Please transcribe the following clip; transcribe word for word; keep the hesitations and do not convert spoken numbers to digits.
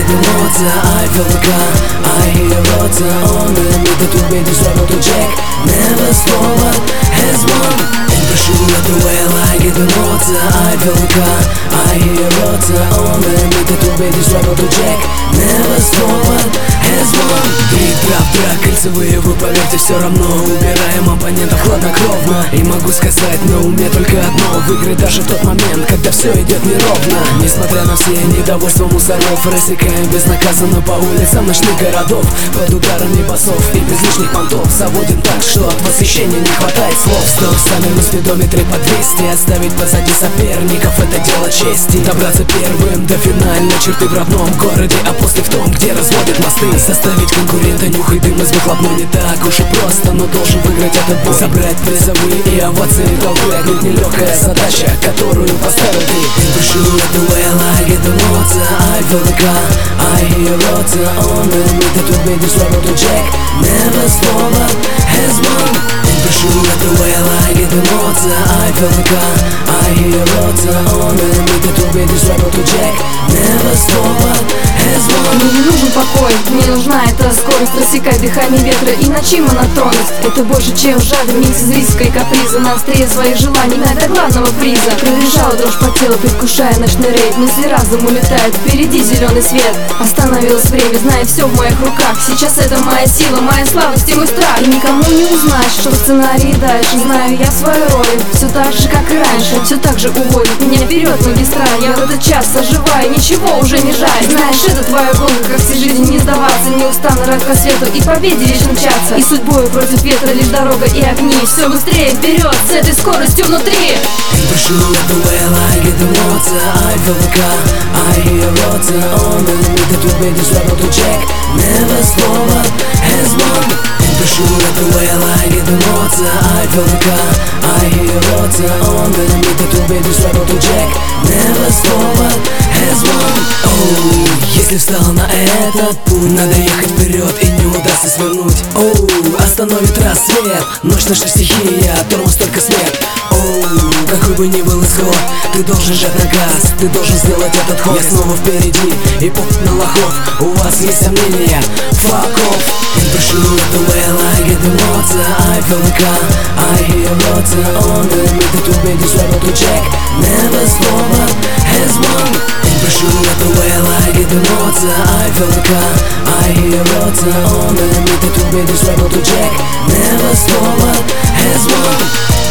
get emoция, I feel the car, I hear what's on the me that will be this rebel to check. Never slower as one. And pursue the way I get emoция, I feel the car, I hear what's on the me that will be this rebel to check. Never slower as one. Бит, трап, трак, кольцевые, вы поверьте, все равно убираем оппонентов хладнокровно. И могу сказать на уме только одно: выиграть даже в тот момент, когда все идет неровно. Несмотря на все недовольства мусоров, рассекаем безнаказанно по улицам ночных городов. Под ударами басов и без лишних понтов заводим так, что от восхищения не хватает слов. Сто сами на спидометре по двести, оставить позади соперников — это дело чести. Добраться первым до финальной черты в родном городе, а после в том, где разводят мосты. Составить конкурента нюхай дым из выхлопной не так уж и просто, но должен выиграть этот бой. Собрать призовые и овации толпы — отнюдь нелегкая задача, которую поставил ты. Pursue the well, I get the motor, I feel the car, I hear what's on the me that will be this rebel to check. Never slow up as one. Pursue the well, I get the motor, I feel the car, I hear what's on the me that will be this rebel to check. Never slow up as one. Мне не нужен покой, мне нужна эта скорость, рассекать дыхание ветра и ночи монотонность. Это больше, чем жажда, микс из риска и каприза. На острие своих желаний гнать до главного приза. Пробежала дрожь по телу, предвкушая ночной рейд. Мысли разом улетают, впереди зеленый свет. Остановилось время, зная все в моих руках. Сейчас это моя сила, моя слабость и мой страх. И никому не узнать, что в сценарии дальше. Знаю я свою роль, все так же, как и раньше. Все так же уводит меня вперед магистраль. Я в этот час оживаю, ничего уже не жаль. Знаешь, это твоя гонка, как всей жизни не сдаваться. Не устану рад к рассвету и победе вечно мчаться. И судьбою против ветра лишь дорога и огни. Все быстрее вперед с этой скоростью внутри. Pursue the well, I get the motor, I feel the car, I hear what's on the me that will be this rebel to check. Never slow up as one. Pursue the well, I get the motor, I feel the car, I hear what's on the me that will be this rebel to check. Never slow up as one. Oh, если встал на этот путь, надо ехать вперед и не удастся свернуть. Оу, остановит рассвет, ночь наша стихия, тормоз только смерть. Оу, какой бы ни был исход, ты должен жать на газ, ты должен сделать этот ход. Я снова впереди и поп на лохов, у вас есть сомнения, fuck off. And pursue the well, I get the motor, I feel the car, I hear what's on the me that will be this rebel to check. Never slow up as one. And pursue the well, I get the motor, I feel the car, I hear what's on the me that will be this rebel to check. Never slow up as one.